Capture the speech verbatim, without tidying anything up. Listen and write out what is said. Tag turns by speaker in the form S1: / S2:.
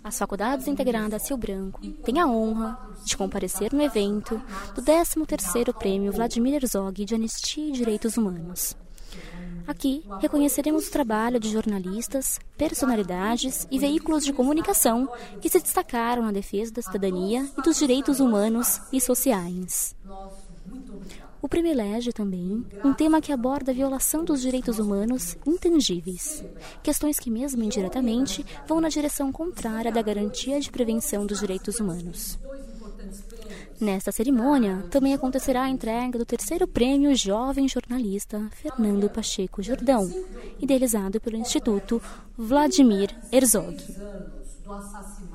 S1: As faculdades integradas Rio Branco têm a honra de comparecer no evento do décimo terceiro Prêmio Vladimir Herzog de Anistia e Direitos Humanos. Aqui, reconheceremos o trabalho de jornalistas, personalidades e veículos de comunicação que se destacaram na defesa da cidadania e dos direitos humanos e sociais. O prêmio elege também um tema que aborda a violação dos direitos humanos intangíveis, questões que, mesmo indiretamente, vão na direção contrária da garantia de prevenção dos direitos humanos. Nesta cerimônia, também acontecerá a entrega do terceiro prêmio Jovem Jornalista Fernando Pacheco Jordão, idealizado pelo Instituto Vladimir Herzog.